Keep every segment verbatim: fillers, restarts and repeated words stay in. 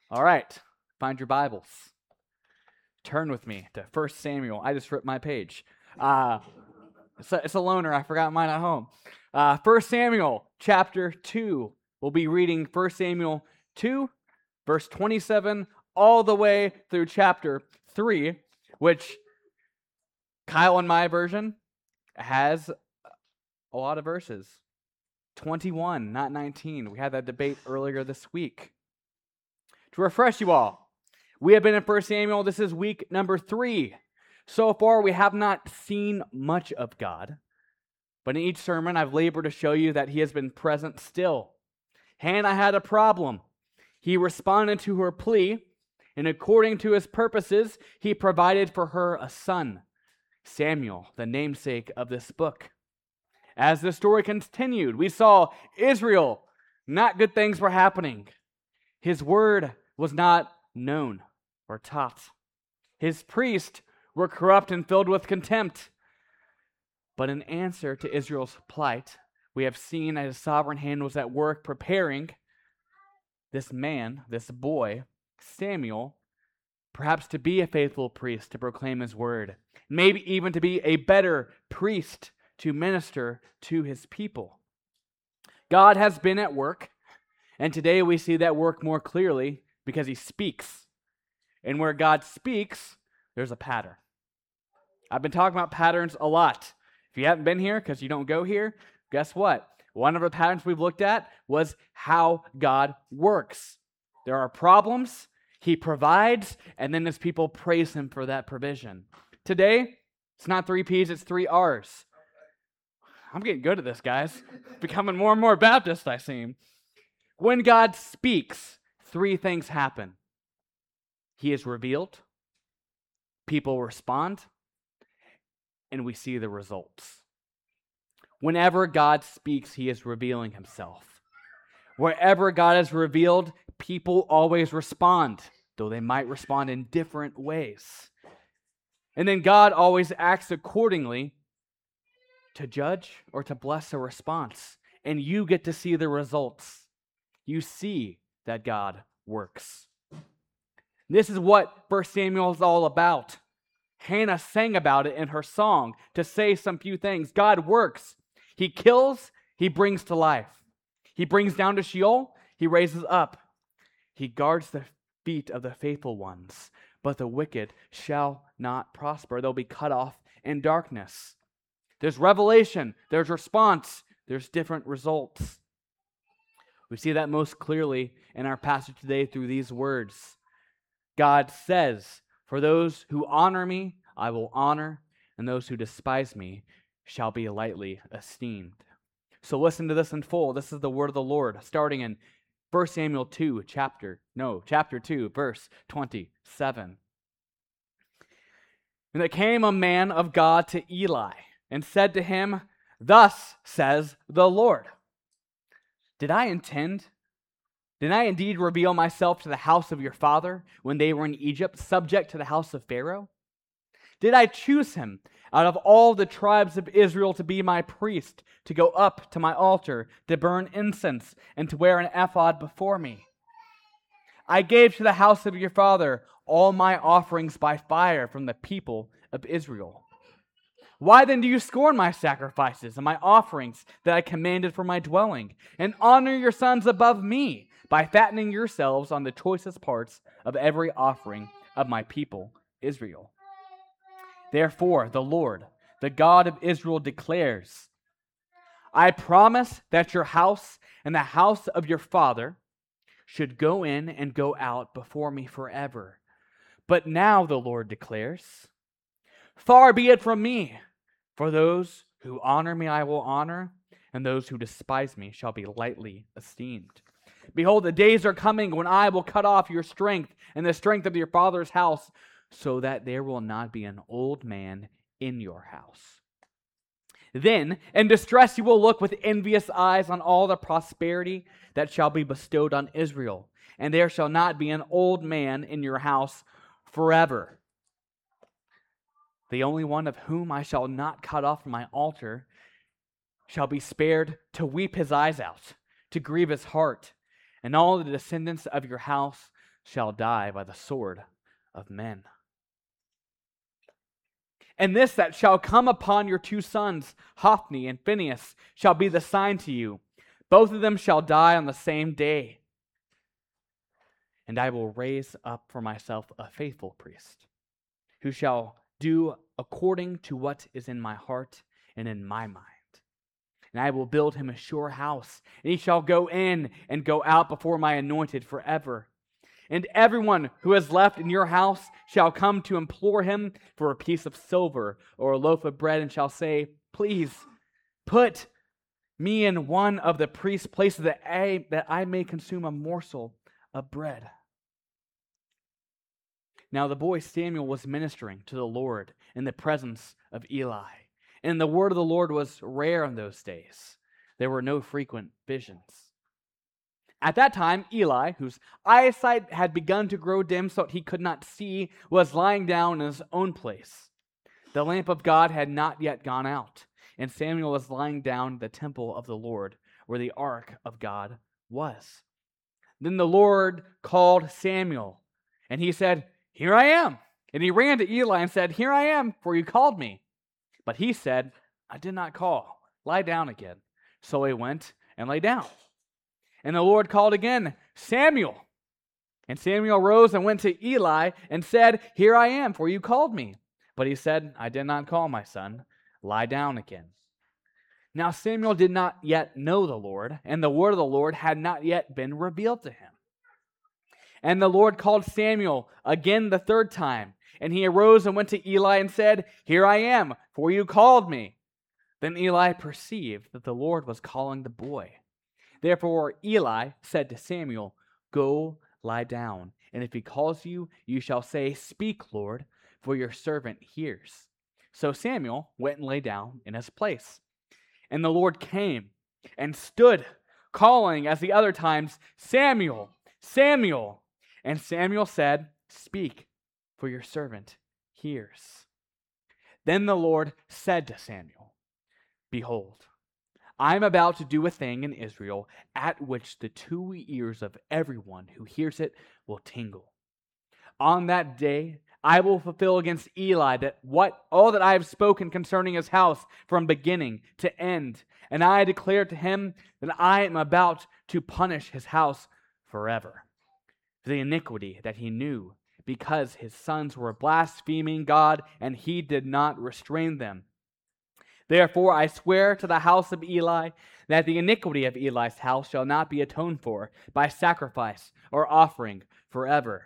All right, find your Bibles. Turn with me to First Samuel. I just ripped my page. Uh, it's, a, it's a loaner. I forgot mine at home. Uh, First Samuel chapter two. We'll be reading First Samuel two, verse twenty-seven, all the way through chapter three, which Kyle in my version has a lot of verses. twenty-one, not nineteen. We had that debate earlier this week. To refresh you all, we have been in First Samuel. This is week number three. So far, we have not seen much of God, but in each sermon, I've labored to show you that he has been present still. Hannah had a problem. He responded to her plea, and according to his purposes, he provided for her a son, Samuel, the namesake of this book. As the story continued, we saw Israel, not good things were happening. His word was not known or taught. His priests were corrupt and filled with contempt. But in answer to Israel's plight, we have seen that his sovereign hand was at work preparing this man, this boy, Samuel, perhaps to be a faithful priest to proclaim his word, maybe even to be a better priest to minister to his people. God has been at work, and today we see that work more clearly because he speaks. And where God speaks, there's a pattern. I've been talking about patterns a lot. If you haven't been here because you don't go here, guess what? One of the patterns we've looked at was how God works. There are problems, he provides, and then his people praise him for that provision. Today, it's not three P's, it's three R's. I'm getting good at this, guys. Becoming more and more Baptist, I seem. When God speaks, three things happen. He is revealed, people respond, and we see the results. Whenever God speaks, he is revealing himself. Wherever God is revealed, people always respond, though they might respond in different ways. And then God always acts accordingly to judge or to bless a response. And you get to see the results. You see that God works. This is what First Samuel is all about. Hannah sang about it in her song to say some few things. God works. He kills, he brings to life. He brings down to Sheol, he raises up. He guards the feet of the faithful ones, but the wicked shall not prosper. They'll be cut off in darkness. There's revelation, there's response, there's different results. We see that most clearly in our passage today through these words. God says, "For those who honor me, I will honor, and those who despise me shall be lightly esteemed." So listen to this in full. This is the word of the Lord, starting in First Samuel two, chapter, no, chapter two, verse twenty-seven. And there came a man of God to Eli, and said to him, "Thus says the Lord, Did I intend, did I indeed reveal myself to the house of your father when they were in Egypt, subject to the house of Pharaoh? Did I choose him out of all the tribes of Israel to be my priest, to go up to my altar, to burn incense, and to wear an ephod before me? I gave to the house of your father all my offerings by fire from the people of Israel. Why then do you scorn my sacrifices and my offerings that I commanded for my dwelling, and honor your sons above me by fattening yourselves on the choicest parts of every offering of my people Israel? Therefore, the Lord, the God of Israel, declares, I promise that your house and the house of your father should go in and go out before me forever. But now, the Lord declares, far be it from me, for those who honor me I will honor, and those who despise me shall be lightly esteemed. Behold, the days are coming when I will cut off your strength and the strength of your father's house, so that there will not be an old man in your house. Then in distress you will look with envious eyes on all the prosperity that shall be bestowed on Israel, and there shall not be an old man in your house forever. The only one of whom I shall not cut off from my altar shall be spared to weep his eyes out, to grieve his heart, and all the descendants of your house shall die by the sword of men. And this that shall come upon your two sons, Hophni and Phinehas, shall be the sign to you. Both of them shall die on the same day. And I will raise up for myself a faithful priest, who shall do according to what is in my heart and in my mind. And I will build him a sure house, and he shall go in and go out before my anointed forever. And everyone who is left in your house shall come to implore him for a piece of silver or a loaf of bread, and shall say, please put me in one of the priest's places that I, that I may consume a morsel of bread. Now the boy Samuel was ministering to the Lord in the presence of Eli. And the word of the Lord was rare in those days. There were no frequent visions. At that time, Eli, whose eyesight had begun to grow dim so that he could not see, was lying down in his own place. The lamp of God had not yet gone out, and Samuel was lying down in the temple of the Lord, where the ark of God was. Then the Lord called Samuel, and he said, here I am. And he ran to Eli and said, here I am, for you called me. But he said, I did not call. Lie down again. So he went and lay down. And the Lord called again, Samuel. And Samuel rose and went to Eli and said, here I am, for you called me. But he said, I did not call, my son. Lie down again. Now Samuel did not yet know the Lord, and the word of the Lord had not yet been revealed to him. And the Lord called Samuel again the third time. And he arose and went to Eli and said, here I am, for you called me. Then Eli perceived that the Lord was calling the boy. Therefore Eli said to Samuel, go lie down, and if he calls you, you shall say, speak, Lord, for your servant hears. So Samuel went and lay down in his place. And the Lord came and stood, calling as the other times, Samuel, Samuel. And Samuel said, speak, for your servant hears. Then the Lord said to Samuel, behold, I am about to do a thing in Israel at which the two ears of everyone who hears it will tingle. On that day I will fulfill against Eli that what all that I have spoken concerning his house from beginning to end. And I declare to him that I am about to punish his house forever for the iniquity that he knew, because his sons were blaspheming God, and he did not restrain them. Therefore I swear to the house of Eli that the iniquity of Eli's house shall not be atoned for by sacrifice or offering forever.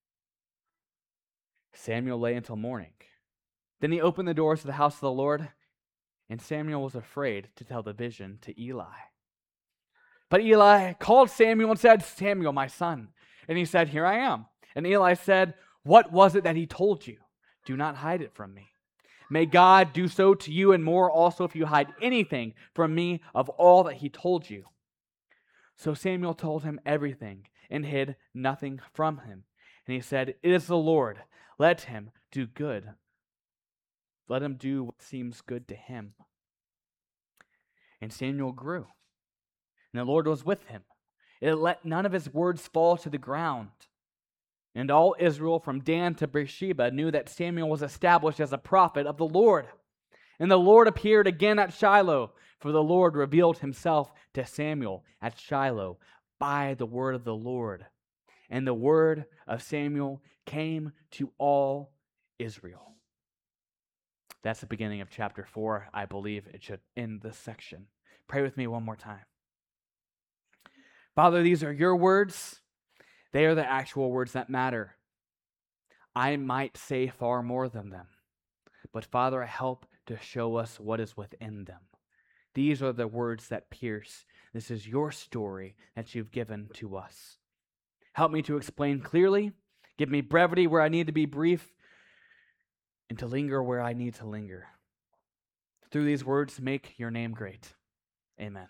Samuel lay until morning. Then he opened the doors of the house of the Lord, and Samuel was afraid to tell the vision to Eli. But Eli called Samuel and said, Samuel, my son. And he said, here I am. And Eli said, what was it that he told you? Do not hide it from me. May God do so to you and more also if you hide anything from me of all that he told you. So Samuel told him everything and hid nothing from him. And he said, it is the Lord. Let him do good. Let him do what seems good to him. And Samuel grew, and the Lord was with him. It let none of his words fall to the ground. And all Israel from Dan to Beersheba knew that Samuel was established as a prophet of the Lord. And the Lord appeared again at Shiloh, for the Lord revealed himself to Samuel at Shiloh by the word of the Lord. And the word of Samuel came to all Israel. That's the beginning of chapter four. I believe it should end this section. Pray with me one more time. Father, these are your words. They are the actual words that matter. I might say far more than them, but Father, help to show us what is within them. These are the words that pierce. This is your story that you've given to us. Help me to explain clearly. Give me brevity where I need to be brief, and to linger where I need to linger. Through these words, make your name great. Amen.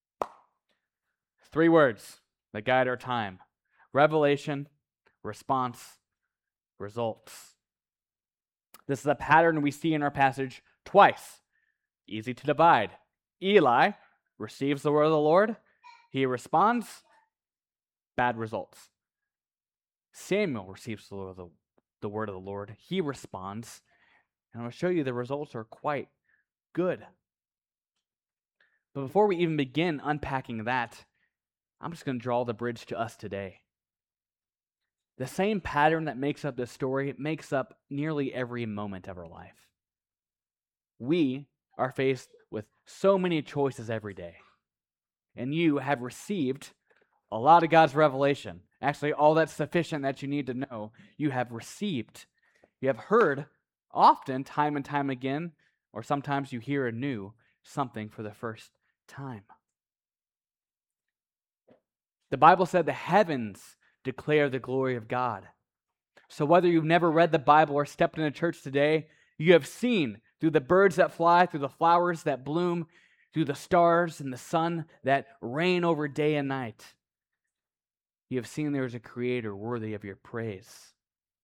Three words that guide our time. Revelation, response, results. This is a pattern we see in our passage twice. Easy to divide. Eli receives the word of the Lord. He responds. Bad results. Samuel receives the, the, the word of the Lord. He responds, and I'll show you the results are quite good. But before we even begin unpacking that, I'm just going to draw the bridge to us today. The same pattern that makes up this story makes up nearly every moment of our life. We are faced with so many choices every day. And you have received a lot of God's revelation. Actually, all that's sufficient that you need to know, you have received. You have heard often, time and time again, or sometimes you hear anew something for the first time. The Bible said the heavens declare the glory of God. So whether you've never read the Bible or stepped into church today, you have seen through the birds that fly, through the flowers that bloom, through the stars and the sun that reign over day and night. You have seen there is a Creator worthy of your praise.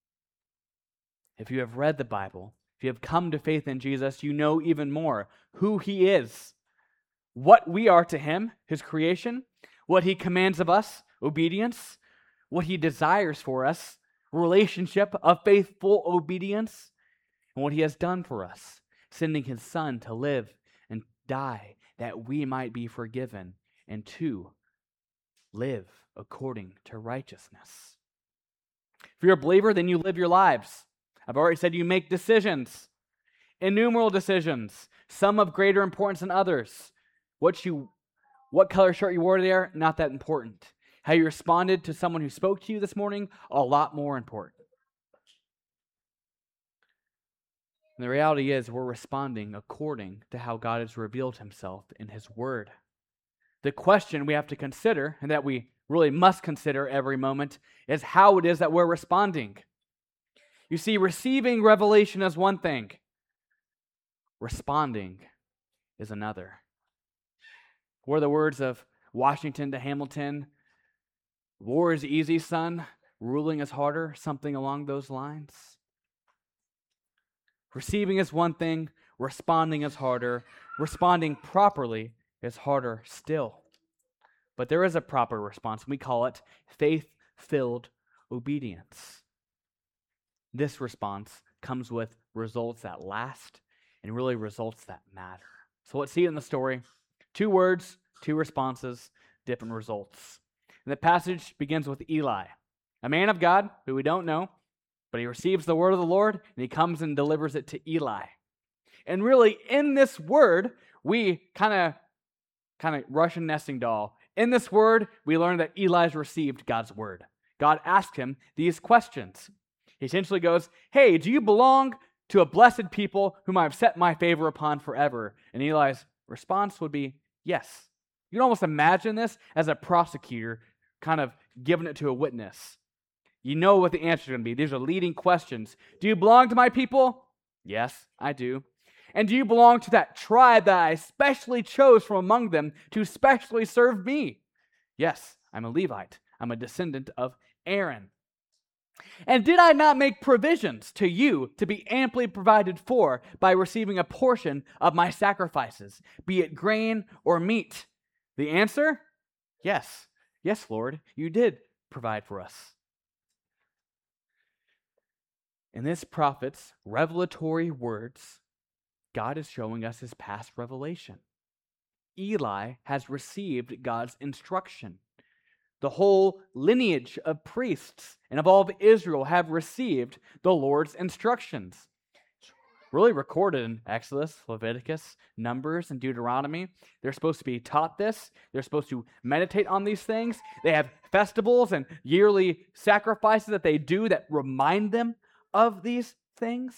If you have read the Bible, if you have come to faith in Jesus, you know even more who He is, what we are to Him, His creation, what He commands of us, obedience, what He desires for us, relationship of faithful obedience, and what He has done for us, sending His Son to live and die that we might be forgiven and to live according to righteousness. If you're a believer, then you live your lives. I've already said you make decisions, innumerable decisions, some of greater importance than others. What you, what color shirt you wore there, not that important. How you responded to someone who spoke to you this morning, a lot more important. And the reality is we're responding according to how God has revealed Himself in His Word. The question we have to consider, and that we really must consider every moment, is how it is that we're responding. You see, receiving revelation is one thing. Responding is another. Or the words of Washington to Hamilton, war is easy, son, ruling is harder, something along those lines. Receiving is one thing, responding is harder. Responding properly is harder still. But there is a proper response. We call it faith-filled obedience. This response comes with results that last and really results that matter. So let's see it in the story. Two words, two responses, different results. And the passage begins with Eli, a man of God who we don't know, but he receives the word of the Lord and he comes and delivers it to Eli. And really, in this word, we kind of, kind of Russian nesting doll. In this word, we learn that Eli's received God's word. God asked him these questions. He essentially goes, hey, do you belong to a blessed people whom I have set my favor upon forever? And Eli's response would be, yes. You can almost imagine this as a prosecutor kind of giving it to a witness. You know what the answer is going to be. These are leading questions. Do you belong to my people? Yes, I do. And do you belong to that tribe that I specially chose from among them to specially serve me? Yes, I'm a Levite. I'm a descendant of Aaron. And did I not make provisions to you to be amply provided for by receiving a portion of my sacrifices, be it grain or meat? The answer? Yes. Yes, Lord, you did provide for us. In this prophet's revelatory words, God is showing us His past revelation. Eli has received God's instruction. The whole lineage of priests and of all of Israel have received the Lord's instructions. It's really recorded in Exodus, Leviticus, Numbers, and Deuteronomy. They're supposed to be taught this. They're supposed to meditate on these things. They have festivals and yearly sacrifices that they do that remind them of these things.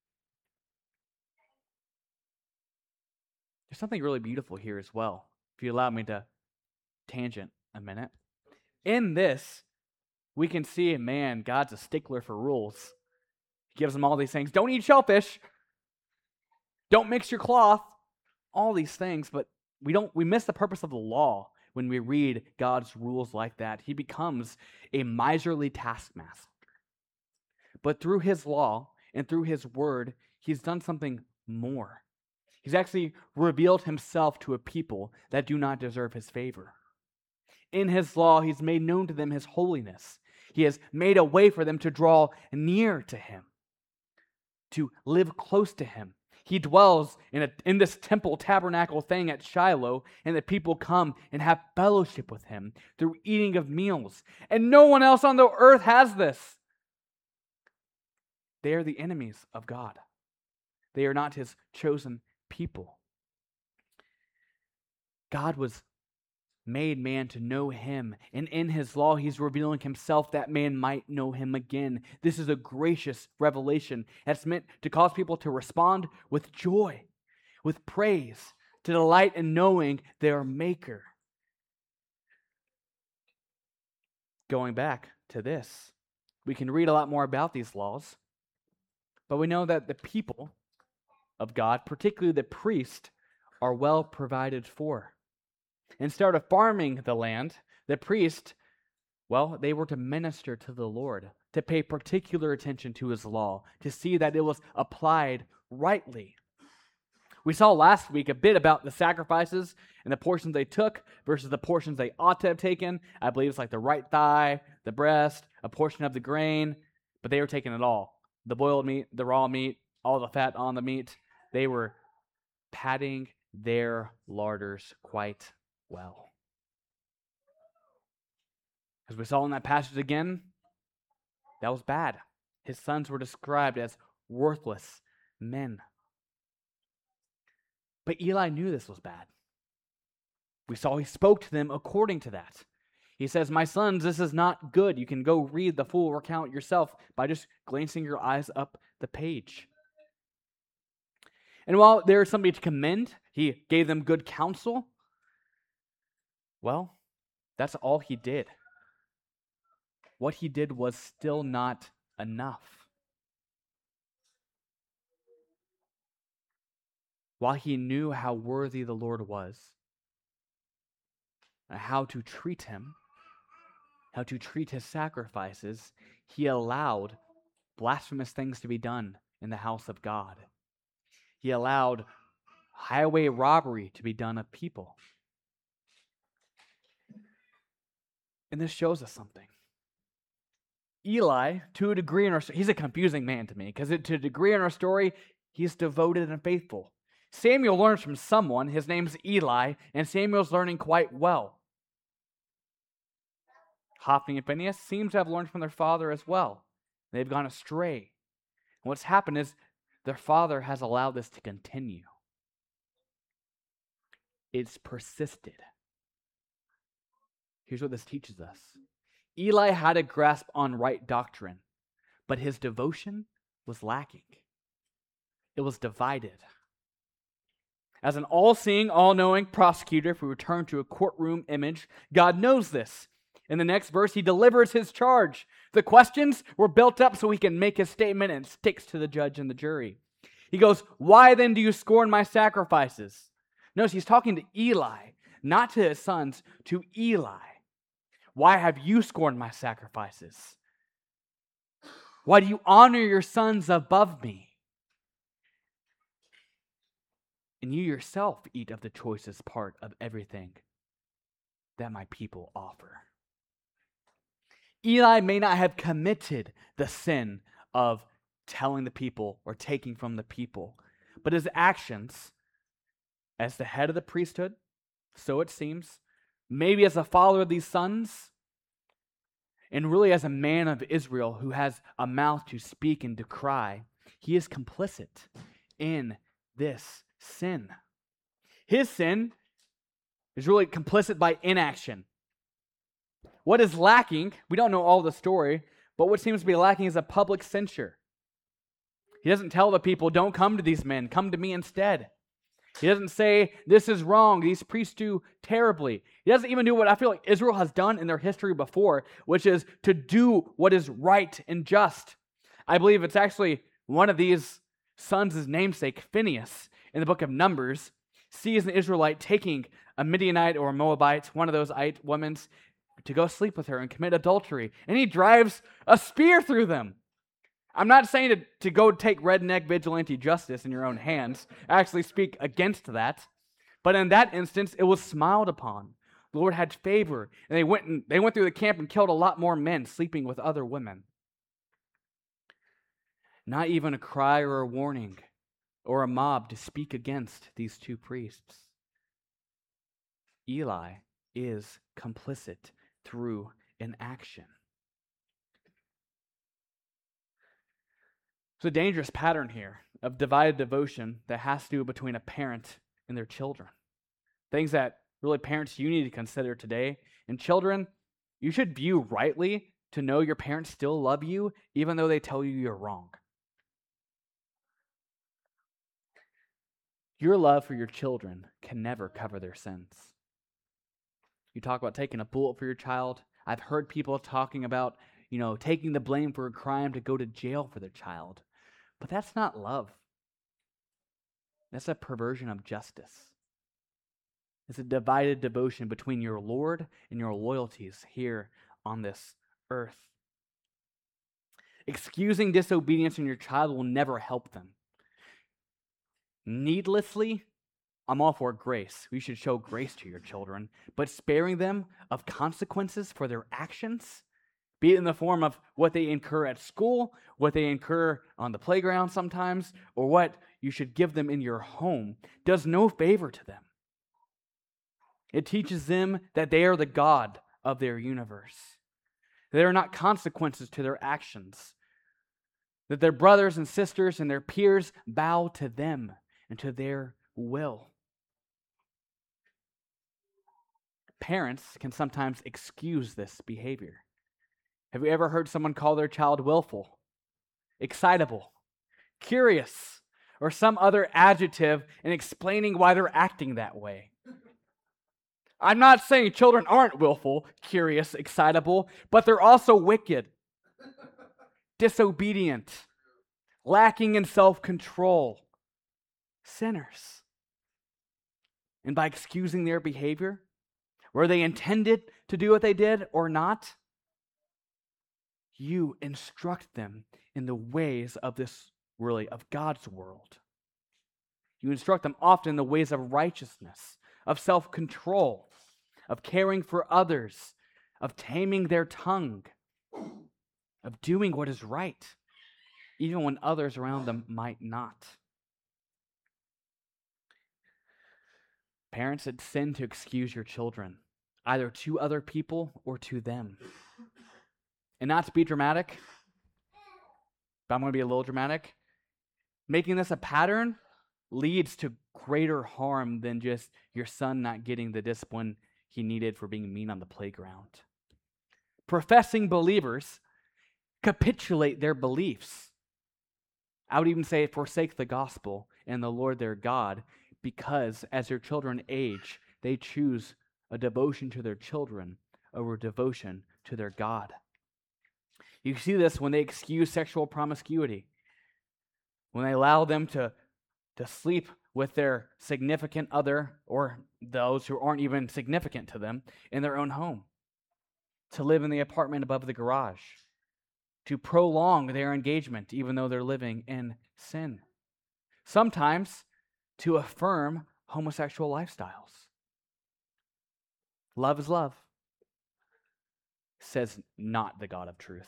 There's something really beautiful here as well, if you allow me to tangent a minute. In this, we can see, man, God's a stickler for rules. He gives them all these things. Don't eat shellfish. Don't mix your cloth. All these things, but we don't. We miss the purpose of the law when we read God's rules like that. He becomes a miserly taskmaster. But through His law and through His word, He's done something more. He's actually revealed Himself to a people that do not deserve His favor. In His law, He's made known to them His holiness. He has made a way for them to draw near to him, to live close to him. He dwells in, a, in this temple tabernacle thing at Shiloh, and the people come and have fellowship with him through eating of meals. And no one else on the earth has this. They are the enemies of God. They are not his chosen people. God was made man to know him, and in his law he's revealing himself that man might know him again. This is a gracious revelation that's meant to cause people to respond with joy, with praise, to delight in knowing their Maker. Going back to this, we can read a lot more about these laws, but we know that the people of God, particularly the priest, are well provided for. Instead of farming the land, the priest, well, they were to minister to the Lord, to pay particular attention to his law, to see that it was applied rightly. We saw last week a bit about the sacrifices and the portions they took versus the portions they ought to have taken. I believe it's like the right thigh, the breast, a portion of the grain, but they were taking it all. The boiled meat, the raw meat, all the fat on the meat. They were padding their larders quite well. As we saw in that passage again, that was bad. His sons were described as worthless men. But Eli knew this was bad. We saw he spoke to them according to that. He says, "My sons, this is not good." You can go read the full account yourself by just glancing your eyes up the page. And while there is somebody to commend, he gave them good counsel. Well, that's all he did. What he did was still not enough. While he knew how worthy the Lord was, and how to treat him, how to treat his sacrifices, he allowed blasphemous things to be done in the house of God. He allowed highway robbery to be done of people. And this shows us something. Eli, to a degree in our story, he's a confusing man to me, because to a degree in our story, he's devoted and faithful. Samuel learns from someone, his name's Eli, and Samuel's learning quite well. Hophni and Phinehas seem to have learned from their father as well. They've gone astray. And what's happened is their father has allowed this to continue. It's persisted. Here's what this teaches us. Eli had a grasp on right doctrine, but his devotion was lacking. It was divided. As an all-seeing, all-knowing prosecutor, if we return to a courtroom image, God knows this. In the next verse, he delivers his charge. The questions were built up so he can make his statement, and it sticks to the judge and the jury. He goes, "Why then do you scorn my sacrifices?" Notice he's talking to Eli, not to his sons, to Eli. "Why have you scorned my sacrifices? Why do you honor your sons above me? And you yourself eat of the choicest part of everything that my people offer." Eli may not have committed the sin of telling the people or taking from the people, but his actions as the head of the priesthood, so it seems, maybe as a father of these sons, and really as a man of Israel who has a mouth to speak and to cry, he is complicit in this sin. His sin is really complicit by inaction. What is lacking, we don't know all the story, but what seems to be lacking is a public censure. He doesn't tell the people, "Don't come to these men, come to me instead." He doesn't say, "This is wrong, these priests do terribly." He doesn't even do what I feel like Israel has done in their history before, which is to do what is right and just. I believe it's actually one of these sons' namesake, Phinehas, in the book of Numbers, sees an Israelite taking a Midianite or a Moabite, one of those Ite women, to go sleep with her and commit adultery. And he drives a spear through them. I'm not saying to, to go take redneck vigilante justice in your own hands. I actually speak against that. But in that instance, it was smiled upon. The Lord had favor, and they went and they went through the camp and killed a lot more men sleeping with other women. Not even a cry or a warning or a mob to speak against these two priests. Eli is complicit through an action. It's a dangerous pattern here of divided devotion that has to do between a parent and their children. Things that really parents you need to consider today. And children, you should view rightly to know your parents still love you even though they tell you you're wrong. Your love for your children can never cover their sins. You talk about taking a bullet for your child. I've heard people talking about, you know, taking the blame for a crime to go to jail for their child. But that's not love. That's a perversion of justice. It's a divided devotion between your Lord and your loyalties here on this earth. Excusing disobedience in your child will never help them. Needlessly, I'm all for grace. We should show grace to your children, but sparing them of consequences for their actions, be it in the form of what they incur at school, what they incur on the playground sometimes, or what you should give them in your home, does no favor to them. It teaches them that they are the God of their universe. There are not consequences to their actions, that their brothers and sisters and their peers bow to them and to their will. Parents can sometimes excuse this behavior. Have you ever heard someone call their child willful, excitable, curious, or some other adjective in explaining why they're acting that way? I'm not saying children aren't willful, curious, excitable, but they're also wicked, disobedient, lacking in self-control, sinners. And by excusing their behavior, were they intended to do what they did or not, you instruct them in the ways of this, really, of God's world. You instruct them often in the ways of righteousness, of self-control, of caring for others, of taming their tongue, of doing what is right, even when others around them might not. Parents, it's sin to excuse your children, either to other people or to them. And not to be dramatic, but I'm going to be a little dramatic. Making this a pattern leads to greater harm than just your son not getting the discipline he needed for being mean on the playground. Professing believers capitulate their beliefs. I would even say forsake the gospel and the Lord their God, because as their children age, they choose a devotion to their children over devotion to their God. You see this when they excuse sexual promiscuity, when they allow them to, to sleep with their significant other or those who aren't even significant to them in their own home, to live in the apartment above the garage, to prolong their engagement even though they're living in sin. Sometimes to affirm homosexual lifestyles. Love is love, says not the God of truth.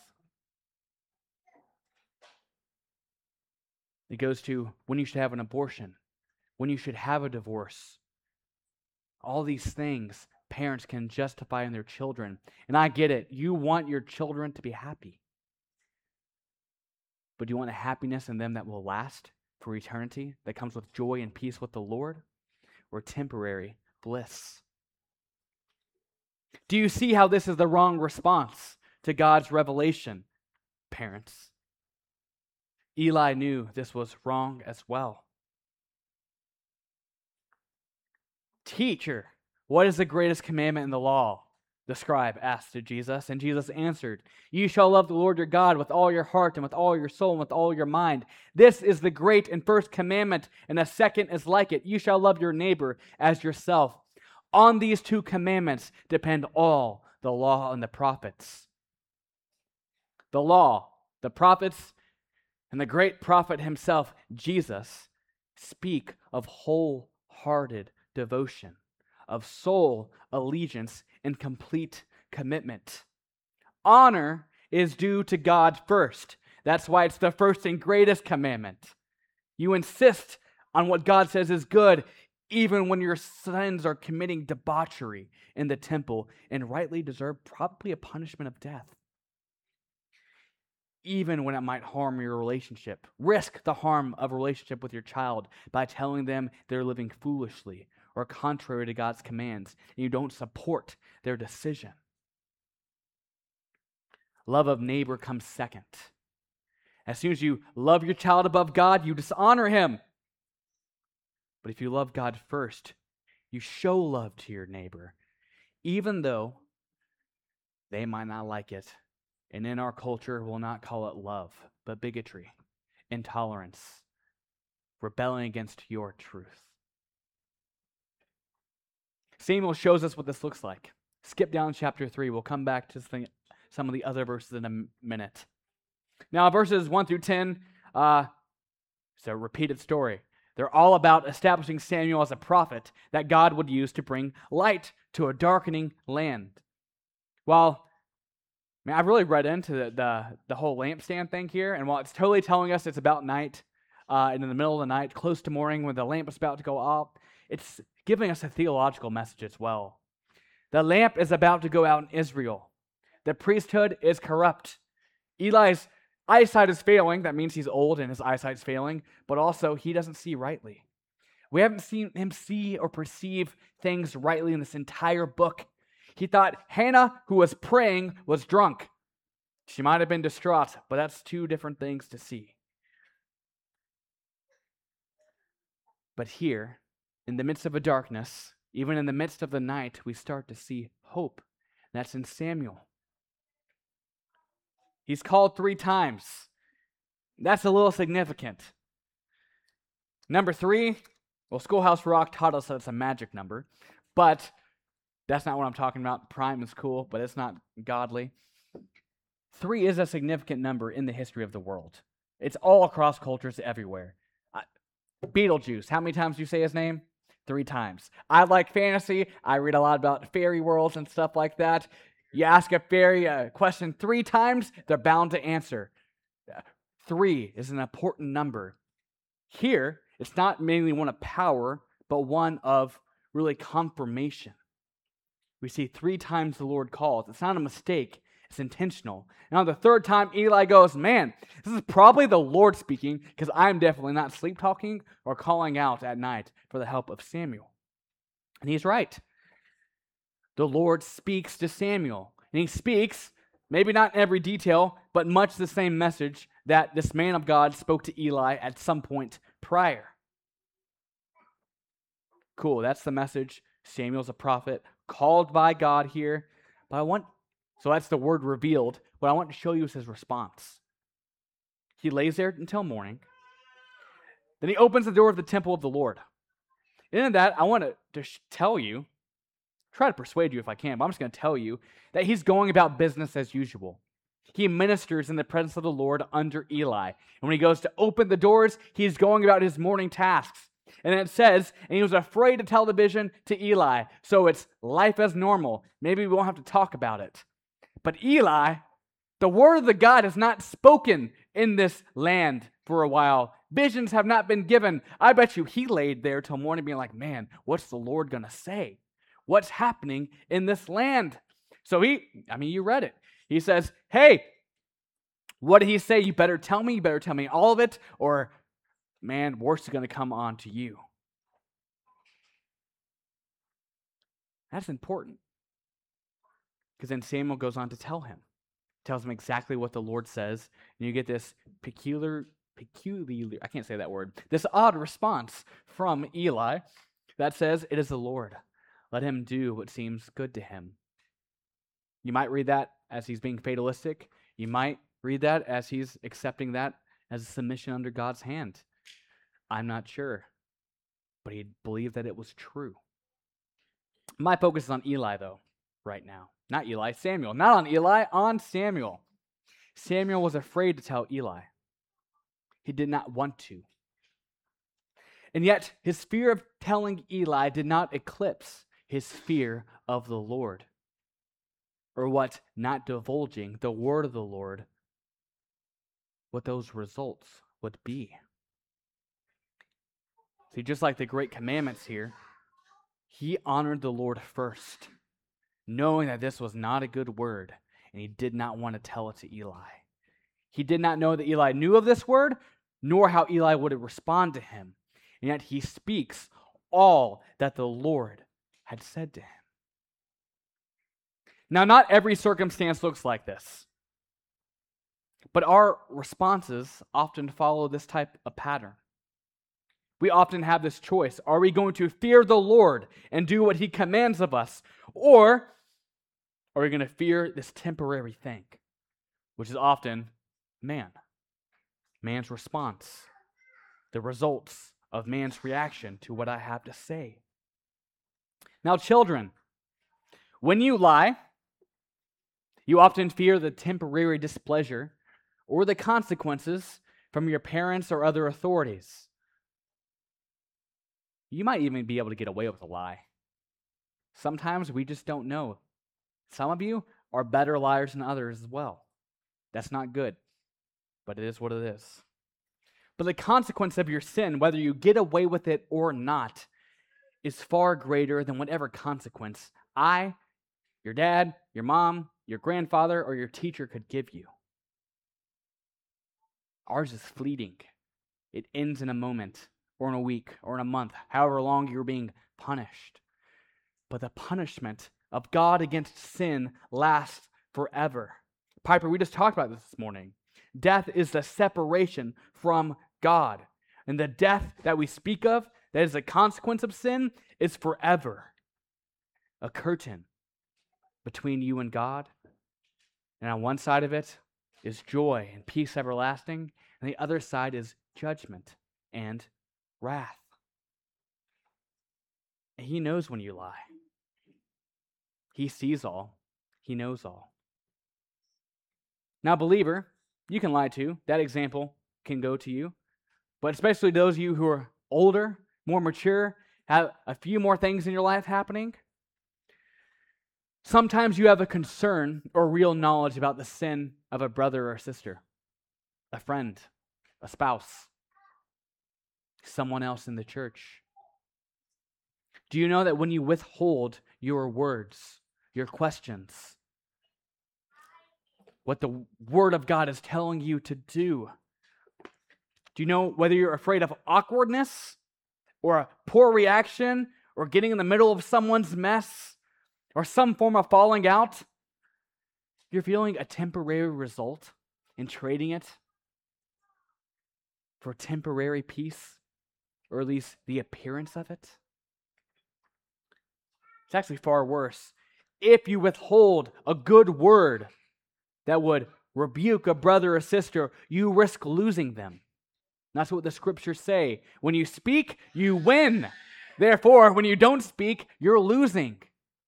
It goes to when you should have an abortion, when you should have a divorce. All these things parents can justify in their children. And I get it. You want your children to be happy. But do you want a happiness in them that will last for eternity, that comes with joy and peace with the Lord, or temporary bliss? Do you see how this is the wrong response to God's revelation, parents? Eli knew this was wrong as well. Teacher, what is the greatest commandment in the law? The scribe asked to Jesus, and Jesus answered, You shall love the Lord your God with all your heart and with all your soul and with all your mind. This is the great and first commandment, and a second is like it. You shall love your neighbor as yourself. On these two commandments depend all the law and the prophets. The law, the prophets, and the great prophet himself, Jesus, speak of wholehearted devotion, of soul allegiance and complete commitment. Honor is due to God first. That's why it's the first and greatest commandment. You insist on what God says is good, even when your sons are committing debauchery in the temple and rightly deserve probably a punishment of death. Even when it might harm your relationship. Risk the harm of a relationship with your child by telling them they're living foolishly or contrary to God's commands, and you don't support their decision. Love of neighbor comes second. As soon as you love your child above God, you dishonor him. But if you love God first, you show love to your neighbor, even though they might not like it. And in our culture, we'll not call it love, but bigotry, intolerance, rebelling against your truth. Samuel shows us what this looks like. Skip down chapter three. We'll come back to some of the other verses in a minute. Now, verses one through ten, uh, it's a repeated story. They're all about establishing Samuel as a prophet that God would use to bring light to a darkening land. While I mean, I've really read into the, the, the whole lampstand thing here, and while it's totally telling us it's about night, uh, and in the middle of the night, close to morning, when the lamp is about to go up, it's giving us a theological message as well. The lamp is about to go out in Israel. The priesthood is corrupt. Eli's eyesight is failing. That means he's old and his eyesight's failing, but also he doesn't see rightly. We haven't seen him see or perceive things rightly in this entire book. He thought Hannah, who was praying, was drunk. She might have been distraught, but that's two different things to see. But here, in the midst of a darkness, even in the midst of the night, we start to see hope. That's in Samuel. He's called three times. That's a little significant. Number three, well, Schoolhouse Rock taught us that it's a magic number, but that's not what I'm talking about. Prime is cool, but it's not godly. Three is a significant number in the history of the world. It's all across cultures everywhere. Uh, Beetlejuice, how many times do you say his name? Three times. I like fantasy. I read a lot about fairy worlds and stuff like that. You ask a fairy a question three times, they're bound to answer. Three is an important number. Here, it's not mainly one of power, but one of really confirmation. We see three times the Lord calls. It's not a mistake. It's intentional. And on the third time, Eli goes, man, this is probably the Lord speaking, because I'm definitely not sleep talking or calling out at night for the help of Samuel. And he's right. The Lord speaks to Samuel. And he speaks, maybe not in every detail, but much the same message that this man of God spoke to Eli at some point prior. Cool, that's the message. Samuel's a prophet, called by God here. But I want, so that's the word revealed. What I want to show you is his response. He lays there until morning. Then he opens the door of the temple of the Lord. In that, I want to, to tell you, try to persuade you if I can, but I'm just going to tell you that he's going about business as usual. He ministers in the presence of the Lord under Eli. And when he goes to open the doors, he's going about his morning tasks. And it says, and he was afraid to tell the vision to Eli. So it's life as normal. Maybe we won't have to talk about it. But Eli, the word of the God has not spoken in this land for a while. Visions have not been given. I bet you he laid there till morning being like, man, what's the Lord going to say? What's happening in this land? So he, I mean, you read it. He says, hey, what did he say? You better tell me. You better tell me all of it, or man, worse is going to come on to you. That's important. Because then Samuel goes on to tell him. Tells him exactly what the Lord says. And you get this peculiar, peculiar, I can't say that word, this odd response from Eli that says, it is the Lord. Let him do what seems good to him. You might read that as he's being fatalistic. You might read that as he's accepting that as a submission under God's hand. I'm not sure. But he believed that it was true. My focus is on Eli, though, right now. Not Eli, Samuel. Not on Eli, on Samuel. Samuel was afraid to tell Eli. He did not want to. And yet, his fear of telling Eli did not eclipse his fear of the Lord, or what not divulging the word of the Lord, what those results would be. See, just like the great commandments here, he honored the Lord first, knowing that this was not a good word, and he did not want to tell it to Eli. He did not know that Eli knew of this word, nor how Eli would respond to him. And yet he speaks all that the Lord had said to him. Now, not every circumstance looks like this, but our responses often follow this type of pattern. We often have this choice. Are we going to fear the Lord and do what he commands of us? Or are we going to fear this temporary thing, which is often man, man's response, the results of man's reaction to what I have to say? Now, children, when you lie, you often fear the temporary displeasure or the consequences from your parents or other authorities. You might even be able to get away with a lie. Sometimes we just don't know. Some of you are better liars than others as well. That's not good, but it is what it is. But the consequence of your sin, whether you get away with it or not, is far greater than whatever consequence I, your dad, your mom, your grandfather, or your teacher could give you. Ours is fleeting. It ends in a moment, or in a week, or in a month, however long you're being punished. But the punishment of God against sin lasts forever. Piper, we just talked about this this morning. Death is the separation from God. And the death that we speak of, that is a consequence of sin, is forever. A curtain between you and God. And on one side of it is joy and peace everlasting, and the other side is judgment and wrath. And he knows when you lie. He sees all. He knows all. Now, believer, you can lie too. That example can go to you. But especially those of you who are older, more mature, have a few more things in your life happening. Sometimes you have a concern or real knowledge about the sin of a brother or sister, a friend, a spouse, someone else in the church. Do you know that when you withhold your words, your questions, what the Word of God is telling you to do? Do you know whether you're afraid of awkwardness or a poor reaction or getting in the middle of someone's mess or some form of falling out? You're feeling a temporary result and trading it for temporary peace, or at least the appearance of it? It's actually far worse. If you withhold a good word that would rebuke a brother or sister, you risk losing them. That's what the scriptures say. When you speak, you win. Therefore, when you don't speak, you're losing.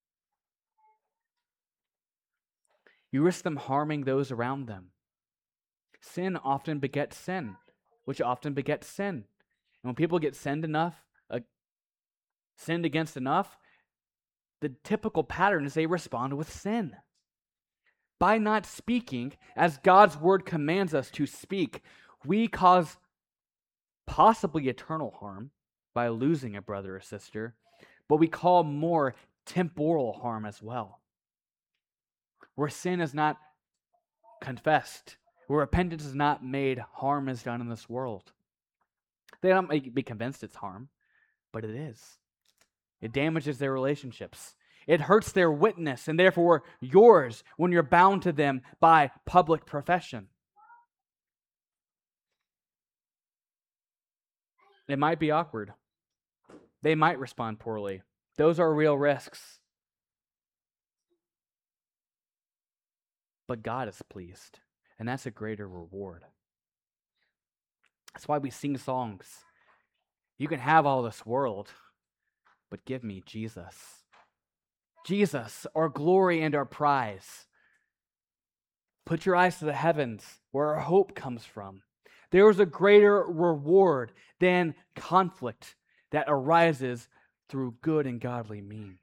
You risk them harming those around them. Sin often begets sin, which often begets sin. And when people get sinned enough, uh, sinned against enough, the typical pattern is they respond with sin. By not speaking, as God's word commands us to speak, we cause possibly eternal harm by losing a brother or sister, but we call more temporal harm as well. Where sin is not confessed, where repentance is not made, harm is done in this world. They don't be convinced it's harm, but it is. It damages their relationships. It hurts their witness, and therefore yours when you're bound to them by public profession. It might be awkward. They might respond poorly. Those are real risks. But God is pleased, and that's a greater reward. That's why we sing songs. You can have all this world, but give me Jesus. Jesus, our glory and our prize. Put your eyes to the heavens, where our hope comes from. There is a greater reward than conflict that arises through good and godly means.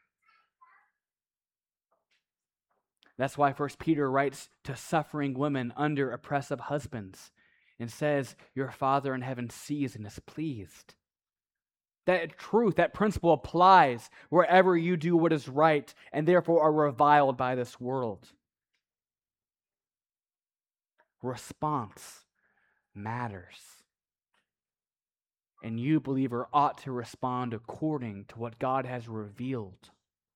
That's why First Peter writes to suffering women under oppressive husbands and says, your Father in heaven sees and is pleased. That truth, that principle applies wherever you do what is right and therefore are reviled by this world. Response matters. And you, believer, ought to respond according to what God has revealed.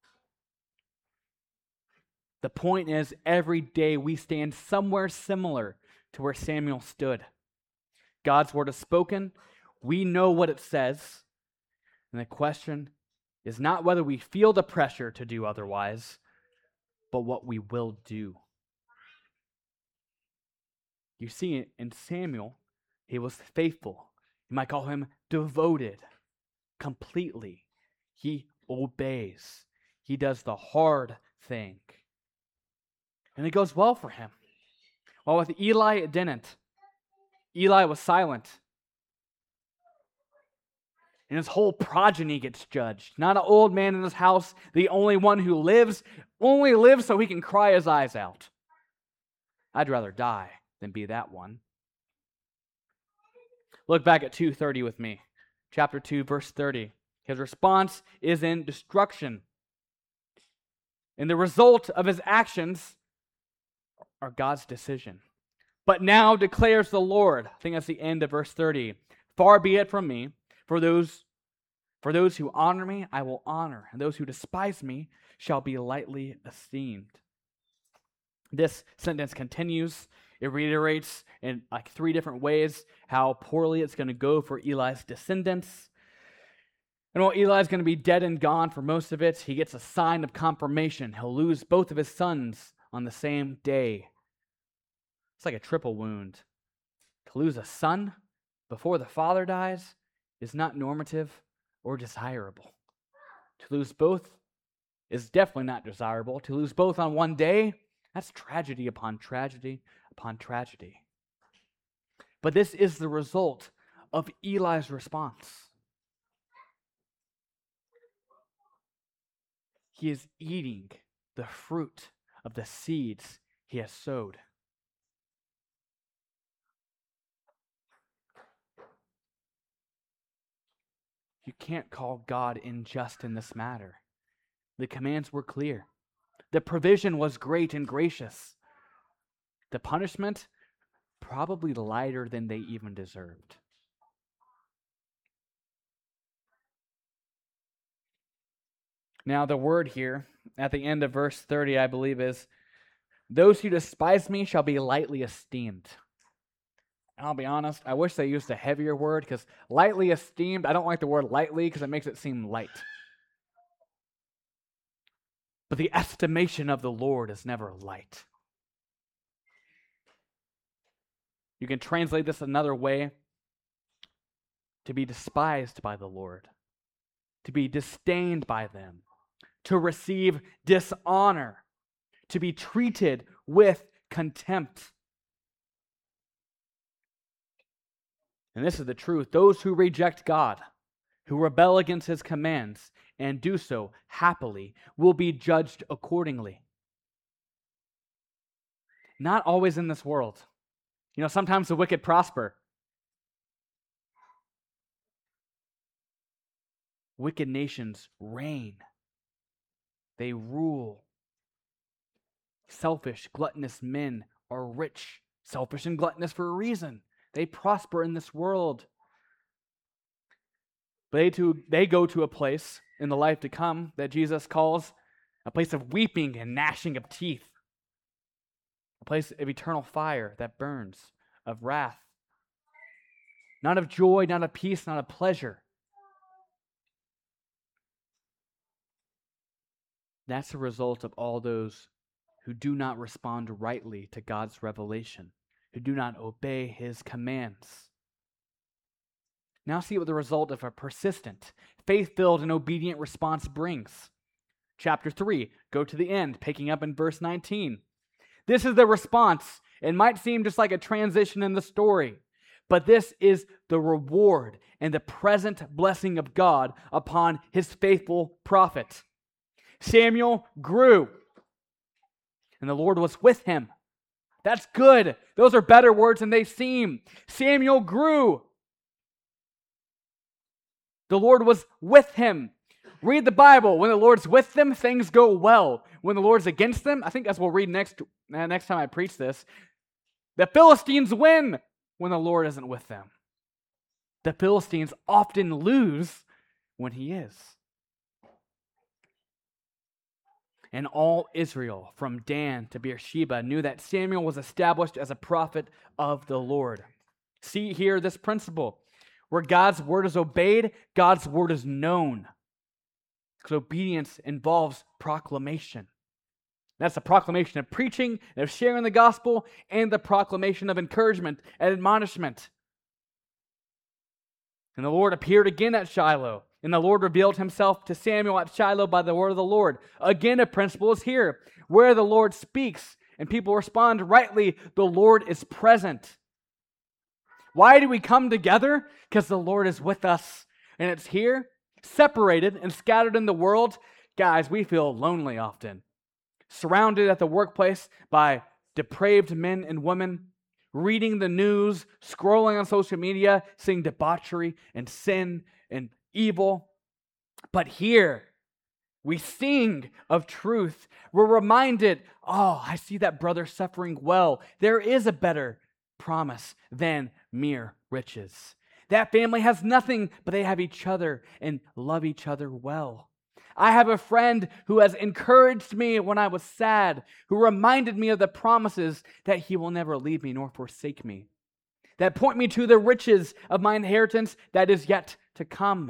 The point is, every day we stand somewhere similar to where Samuel stood. God's word is spoken. We know what it says. And the question is not whether we feel the pressure to do otherwise, but what we will do. You see, in Samuel, he was faithful. You might call him devoted completely. He obeys. He does the hard thing. And it goes well for him. While with Eli, it didn't. Eli was silent. And his whole progeny gets judged. Not an old man in his house, the only one who lives, only lives so he can cry his eyes out. I'd rather die than be that one. Look back at two thirty with me. Chapter two, verse thirty. His response is in destruction. And the result of his actions are God's decision. But now declares the Lord, I think that's the end of verse thirty, far be it from me, for those, for those who honor me, I will honor, and those who despise me shall be lightly esteemed. This sentence continues. It reiterates in like three different ways how poorly it's going to go for Eli's descendants. And while Eli's going to be dead and gone for most of it, he gets a sign of confirmation. He'll lose both of his sons on the same day. It's like a triple wound. To lose a son before the father dies is not normative or desirable. To lose both is definitely not desirable. To lose both on one day, that's tragedy upon tragedy upon tragedy. But this is the result of Eli's response. He is eating the fruit of the seeds he has sowed. You can't call God unjust in this matter. The commands were clear. The provision was great and gracious. The punishment, probably lighter than they even deserved. Now, the word here at the end of verse thirty, I believe, is, those who despise me shall be lightly esteemed. And I'll be honest, I wish they used a heavier word, because lightly esteemed, I don't like the word lightly because it makes it seem light. But the estimation of the Lord is never light. You can translate this another way: to be despised by the Lord, to be disdained by them, to receive dishonor, to be treated with contempt. And this is the truth. Those who reject God, who rebel against his commands, and do so happily, will be judged accordingly. Not always in this world. You know, sometimes the wicked prosper. Wicked nations reign. They rule. Selfish, gluttonous men are rich. Selfish and gluttonous for a reason. They prosper in this world. But they, too, they go to a place in the life to come that Jesus calls a place of weeping and gnashing of teeth. A place of eternal fire that burns, of wrath. Not of joy, not of peace, not of pleasure. That's the result of all those who do not respond rightly to God's revelation, who do not obey his commands. Now see what the result of a persistent, faith-filled, and obedient response brings. Chapter three, go to the end, picking up in verse nineteen. This is the response. It might seem just like a transition in the story, but this is the reward and the present blessing of God upon his faithful prophet. Samuel grew, and the Lord was with him. That's good. Those are better words than they seem. Samuel grew. The Lord was with him. Read the Bible. When the Lord's with them, things go well. When the Lord's against them, I think as we'll read next, uh, next time I preach this, the Philistines win when the Lord isn't with them. The Philistines often lose when he is. And all Israel, from Dan to Beersheba, knew that Samuel was established as a prophet of the Lord. See here this principle. Where God's word is obeyed, God's word is known. Because obedience involves proclamation. That's the proclamation of preaching, and of sharing the gospel, and the proclamation of encouragement and admonishment. And the Lord appeared again at Shiloh, and the Lord revealed himself to Samuel at Shiloh by the word of the Lord. Again, a principle is here. Where the Lord speaks and people respond rightly, the Lord is present. Why do we come together? Because the Lord is with us, and it's here, separated and scattered in the world. Guys, we feel lonely often. Surrounded at the workplace by depraved men and women, reading the news, scrolling on social media, seeing debauchery and sin and evil. But here, we sing of truth. We're reminded, oh, I see that brother suffering well. There is a better promise than mere riches. That family has nothing, but they have each other and love each other well. I have a friend who has encouraged me when I was sad, who reminded me of the promises that he will never leave me nor forsake me, that point me to the riches of my inheritance that is yet to come.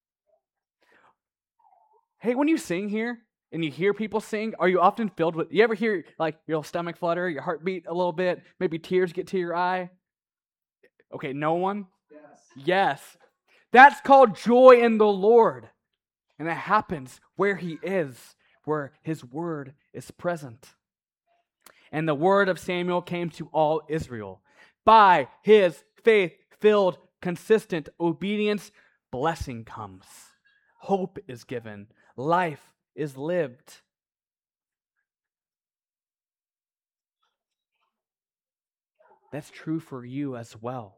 Hey, when you sing here and you hear people sing, are you often filled with, you ever hear like your stomach flutter, your heart beat a little bit, maybe tears get to your eye? Okay, no one? Yes. Yes. That's called joy in the Lord. And it happens where he is, where his word is present. And the word of Samuel came to all Israel. By his faith-filled, consistent obedience, blessing comes. Hope is given. Life is lived. That's true for you as well.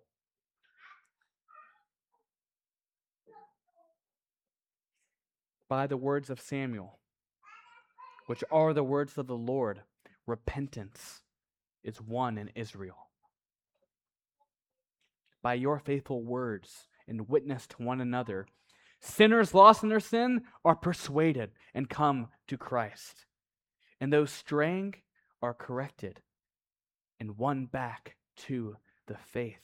By the words of Samuel, which are the words of the Lord, repentance is won in Israel. By your faithful words and witness to one another, sinners lost in their sin are persuaded and come to Christ. And those straying are corrected and won back to the faith.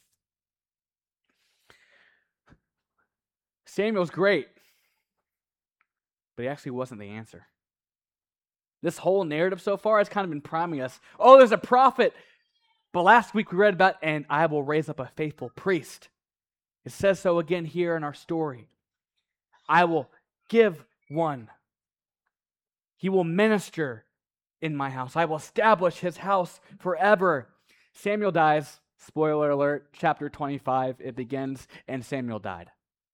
Samuel's great, but he actually wasn't the answer. This whole narrative so far has kind of been priming us. Oh, there's a prophet. But last week we read about, and I will raise up a faithful priest. It says so again here in our story. I will give one. He will minister in my house. I will establish his house forever. Samuel dies. Spoiler alert, chapter twenty-five, it begins, and Samuel died.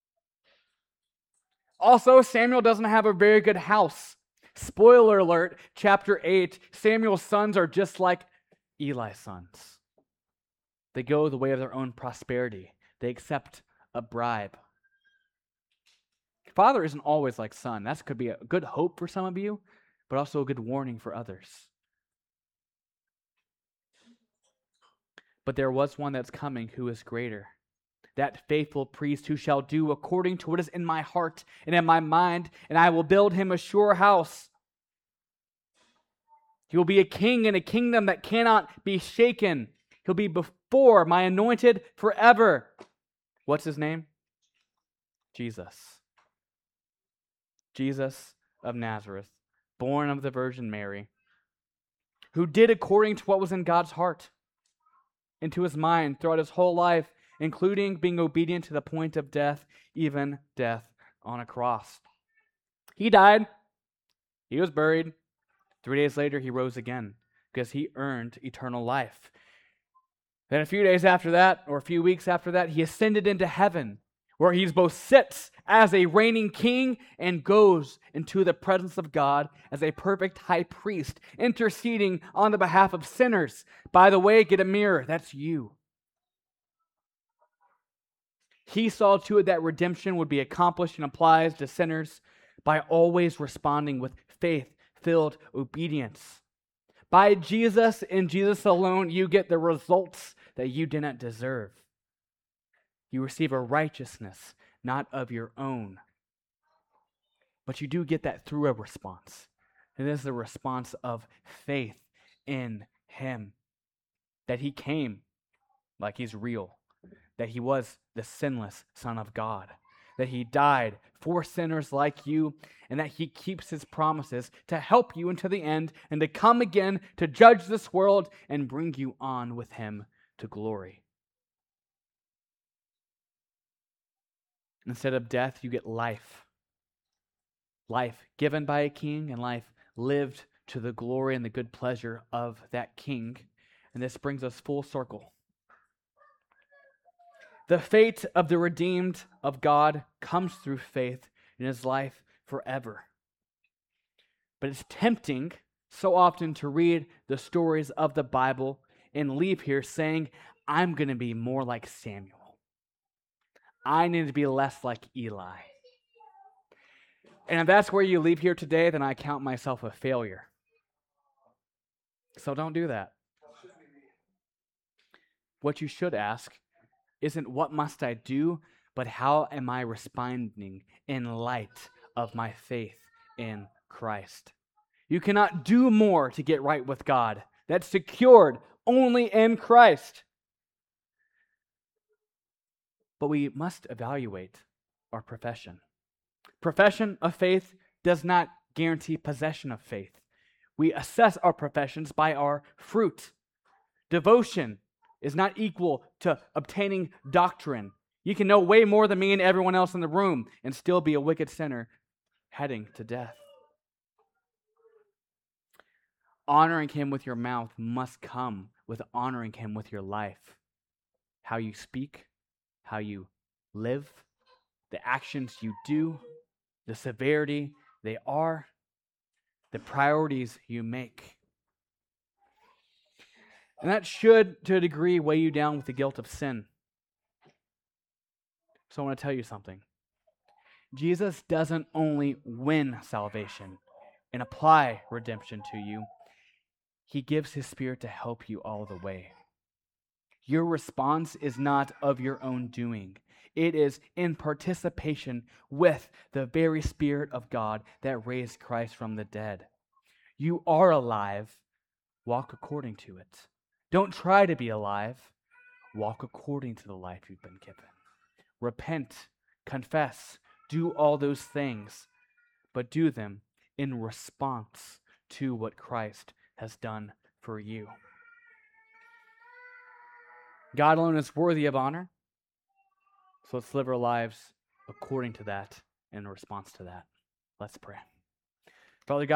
Also, Samuel doesn't have a very good house. Spoiler alert, chapter eight, Samuel's sons are just like Eli's sons. They go the way of their own prosperity. They accept a bribe. Father isn't always like son. That could be a good hope for some of you, but also a good warning for others. But there was one that's coming who is greater. That faithful priest who shall do according to what is in my heart and in my mind, and I will build him a sure house. He will be a king in a kingdom that cannot be shaken. He'll be before my anointed forever. What's his name? Jesus. Jesus of Nazareth, born of the Virgin Mary, who did according to what was in God's heart and to his mind throughout his whole life, including being obedient to the point of death, even death on a cross. He died. He was buried. Three days later, he rose again because he earned eternal life. Then a few days after that, or a few weeks after that, he ascended into heaven, where he both sits as a reigning king and goes into the presence of God as a perfect high priest, interceding on the behalf of sinners. By the way, get a mirror. That's you. He saw to it that redemption would be accomplished and applies to sinners by always responding with faith-filled obedience. By Jesus and Jesus alone, you get the results that you did not deserve. You receive a righteousness not of your own. But you do get that through a response. It is the response of faith in Him. That He came like He's real. That He was the sinless Son of God. That He died for sinners like you, and that He keeps His promises to help you until the end and to come again to judge this world and bring you on with Him to glory. Instead of death, you get life. Life given by a king and life lived to the glory and the good pleasure of that king. And this brings us full circle. The fate of the redeemed of God comes through faith in His life forever. But it's tempting so often to read the stories of the Bible and leave here saying, I'm going to be more like Samuel. I need to be less like Eli. And if that's where you leave here today, then I count myself a failure. So don't do that. What you should ask isn't what must I do, but how am I responding in light of my faith in Christ? You cannot do more to get right with God. That's secured only in Christ. But we must evaluate our profession. Profession of faith does not guarantee possession of faith. We assess our professions by our fruit. Devotion is not equal to obtaining doctrine. You can know way more than me and everyone else in the room and still be a wicked sinner heading to death. Honoring Him with your mouth must come with honoring Him with your life. How you speak, how you live, the actions you do, the severity they are, the priorities you make. And that should, to a degree, weigh you down with the guilt of sin. So I want to tell you something. Jesus doesn't only win salvation and apply redemption to you. He gives His Spirit to help you all the way. Your response is not of your own doing. It is in participation with the very Spirit of God that raised Christ from the dead. You are alive. Walk according to it. Don't try to be alive. Walk according to the life you've been given. Repent, confess, do all those things, but do them in response to what Christ has done for you. God alone is worthy of honor, so let's live our lives according to that in response to that. Let's pray. Father God,